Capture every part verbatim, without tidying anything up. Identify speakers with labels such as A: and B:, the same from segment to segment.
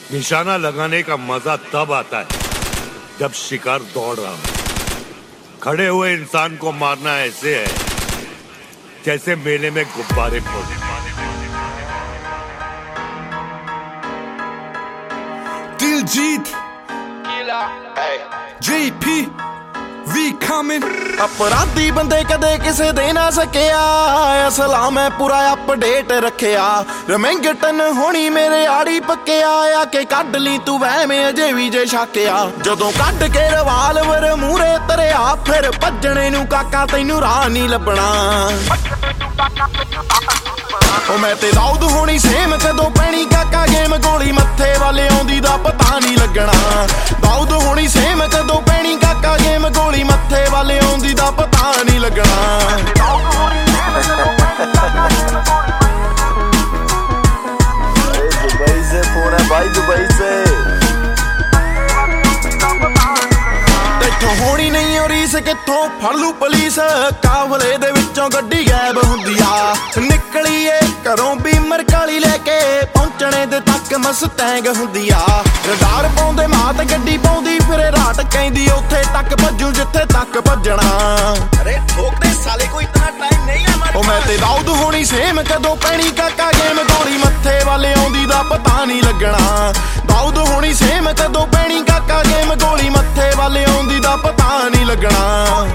A: निशाना लगाने का मजा तब आता है जब शिकार दौड़ रहा हो। खड़े हुए इंसान को मारना ऐसे है जैसे मेले में गुब्बारे फोड़े।
B: दिलजीत जी पी ਵੀ ਕਮਿੰਗ ਅਪਰਾਧੀ ਬੰਦੇ ਕਦੇ ਕਿਸੇ ਦੇ ਨਾ ਸਕਿਆ ਅਸਲਾ ਮੈਂ ਪੂਰਾ ਅਪਡੇਟ ਰੱਖਿਆ ਰਮੈਂਗਟਨ ਹੋਣੀ ਮੇਰੇ ਆੜੀ ਪੱਕਿਆ ਆ ਕੇ ਕੱਢ ਲਈ ਤੂੰ ਵਹਿਮੇ ਅਜੇ ਵੀ ਜੇ ਛਾਕਿਆ ਜਦੋਂ ਕੱਢ ਕੇ ਰਿਵਾਲਵਰ ਮੂਰੇ ਤਰਿਆ ਫਿਰ ਭੱਜਣੇ ਨੂੰ ਕਾਕਾ ਤੈਨੂੰ ਰਾਹ ਨਹੀਂ ਲੱਭਣਾ ਉਹ ਮੈਂ ਤੇ ਦਾਊਦ ਹੋਣੀ ਸੇਮ ਕਦੋਂ ਪੈਣੀ ਕਾਕਾ ਗੇਮ ਗੋਲੀ ਮੱਥੇ ਵਾਲੇ ਆਉਂਦੀ ਦਾ ਪਤਾ ਨਹੀਂ ਲੱਗਣਾ ਦਾਊਦ ਹੋਣੀ ਸੇਮ ਕਦੋਂ ਪੈਣੀ ਕਾਕਾ ਗੇਮ ਗੋਲੀ ਮੱਥੇ ਵਾਲੇ ਆਉਂਦੀ ਦਾ ਪਤਾ ਨਹੀਂ ਲੱਗਣਾ ਦੁਬਈ ਸੇ ਫੋਨ ਹੈ ਭਾਈ ਦੁਬਈ ਸੇ ਤੈਥੋਂ ਹੋਣੀ ਨਹੀਂ ਉਹ ਰੀਸ ਕਿੱਥੋਂ ਫੜ ਲੂ ਪੁਲਿਸ ਕਾਫਲੇ ਦੇ ਵਿੱਚੋਂ ਗੱਡੀ ਗਾਇਬ ਹੁੰਦੀ ਆ ਨਿਕਲੀ ਏ ਘਰੋਂ ਬੀਮਰ ਕਾਲੀ ਲੈ ਕੇ ਪਹੁੰਚਣੇ ਦੇ ਤੱਕ ਮਸਤੈਂਗ ਹੁੰਦੀ ਆ ਰਡਾਰ ਪਾਉਂਦੇ ਮਾਤ ਗੱਡੀ ਪਾਉਂਦੀ ਫਿਰੇ ਰਾਤ ਕਹਿੰਦੀ ਉੱਥੇ ਤੱਕ ਭੱਜੂ ਜਿੱਥੇ ਤੱਕ ਭੱਜਣਾ ਅਰੇ ਠੋਕਦੇ ਸਾਲੇ ਕੋਈ ਇਤਨਾ ਟਾਈਮ ਨਹੀਂ ਆ ਉਹ ਮੈਂ ਤੇ ਦਾਊਦ ਹੋਣੀ ਸੇਮ ਕਦੋਂ ਪੈਣੀ ਕਾਕਾ ਗੇਮ ਗੋਲੀ ਮੱਥੇ ਵਾਲੇ ਆਉਂਦੀ ਦਾ ਪਤਾ ਨਹੀਂ ਲੱਗਣਾ ਦਾਊਦ ਹੋਣੀ ਸੇਮ ਕਦੋਂ ਪੈਣੀ ਕਾਕਾ ਗੇਮ ਗੋਲੀ ਮੱਥੇ ਵਾਲੇ ਆਉਂਦੀ ਦਾ ਪਤਾ ਨਹੀਂ ਲੱਗਣਾ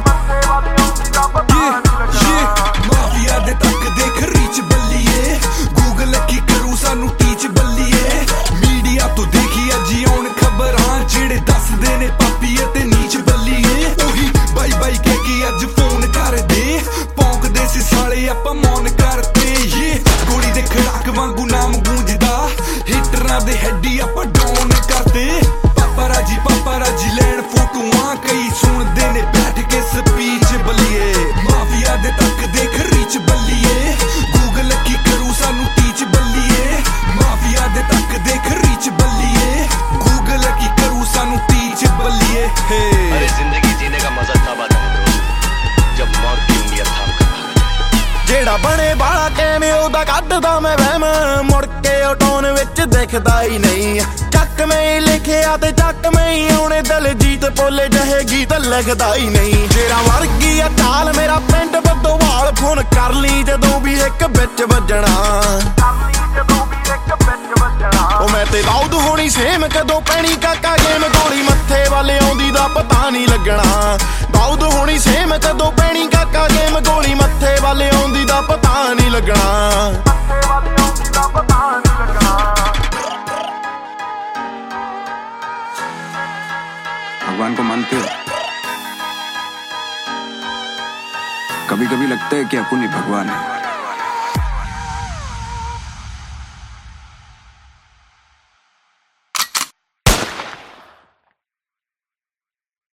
B: ਮਾਫੀਆ ਦੇ ਤੱਕ ਦੇਖ ਰੀਚ ਬੱਲੀਏ ਗੂਗਲ ਕੀ ਕਰੂ ਸਾਨੂੰ ਟੀਚ ਬੱਲੀਏ ਮੀਡੀਆ ਤੋਂ ਦੇਖੀ ਅੱਜ ਆਉਣ ਖਬਰਾਂ ਜਿਹੜੇ ਦੱਸਦੇ ਨੇ ਪਾਪੀ ਅਤੇ ਨੀਚ ਬੱਲੀਏ ਉਹੀ ਬਾਈ ਬਾਈ ਕਹਿ ਕੇ ਅੱਜ ਫੋਨ ਕਰਦੇ ਭੌਂਕਦੇ ਸੀ ਸਾਲੇ ਆਪਾਂ ਮੌਨ ਕਰਤੇ ਇਹ ਗੋਲੀ ਦੇ ਖੜਾਕ ਵਾਂਗੂ ਨਾਮ ਗੂੰਜਦਾ ਹਿਟਰਾਂ ਦੇ ਹੈਡੀ ਆਪਾਂ ਡਾਊਨ ਕਰਦੇ ਪਾਪਾਰਾਜੀ ਪਾਪਾਰਾਜੀ ਲੈਣ ਫੋਟੋਆਂ ਕਈ ਸੁਣਦੇ ਨੇ ਬੈਠ ਕੇ ਸਪੀਚ ਬੱਲੀਏ ਮਾਫੀਆ ਦੇ ਤੱਕ ਦੇਖ ਰੀਚ ਬੱਲੀਏ ਗੂਗਲ ਕੀ ਕਰੂ ਸਾਨੂੰ ਟੀਚ ਬੱਲੀਏ ਮਾਫੀਆ ਦੇ ਤੱਕ ਦੇਖ ਰੀਚ ਬੱਲੀਏ ਗੂਗਲ ਕੀ ਕਰੂ ਸਾਨੂੰ ਟੀਚ ਬੱਲੀਏ
C: अरे जिंदगी जीने का मजा तब आता है दोस्त जब मौत की उंगलियां थाम कर
B: ਜਿਹੜਾ ਬਣੇ ਬਾਲਾ ਕਿਵੇਂ ਉਹਦਾ ਕੱਢਦਾ ਮੈਂ ਵਹਿਮ ਮੁੜ ਕੇ ਟੋਨ ਵਿੱਚ ਦਿਖਦਾ ਹੀ ਨਹੀਂ ਚੱਕ ਮੈਂ ਲਿਖਿਆ ਤੇ ਚੱਕ ਮੈਂ ਆਉਣੇ ਦਿਲਜੀਤ ਬੋਲੇ ਜਿਹੇ ਗੀਤ ਲਿਖਦਾ ਹੀ ਨਹੀਂ ਜਿਹੜਾ ਵਰਗੀ ਆ ਚਾਲ ਮੇਰਾ ਪਿੰਡ ਬੱਦੋਵਾਲ ਫੋਨ ਕਰ ਲਈ ਜਦੋਂ ਵੀ ਇੱਕ ਵਿੱਚ ਵੱਜਣਾ ਉਹ ਮੈਂ ਤੇ ਦਾਊਦ ਹੋਣੀ ਸੇਮ ਕਦੋਂ ਪੈਣੀ ਕਾਕਾ ਗੇਮ ਗੋਲੀ ਮੱਥੇ ਵਾਲੇ ਆਉਂਦੀ ਦਾ ਪਤਾ ਨਹੀਂ ਲੱਗਣਾ ਦਾਊਦ ਹੋਣੀ ਸੇਮ ਕਦੋਂ ਪੈਣੀ ਕਾਕਾ ਗੇਮ ਗੋਲੀ ਮੱਥੇ ਵਾਲੇ ਆਉਂਦੀ ਦਾ ਪਤਾ ਨਹੀਂ ਲੱਗਣਾ
D: भगवान को मानते हो? कभी कभी लगता है कि अपन ही भगवान है।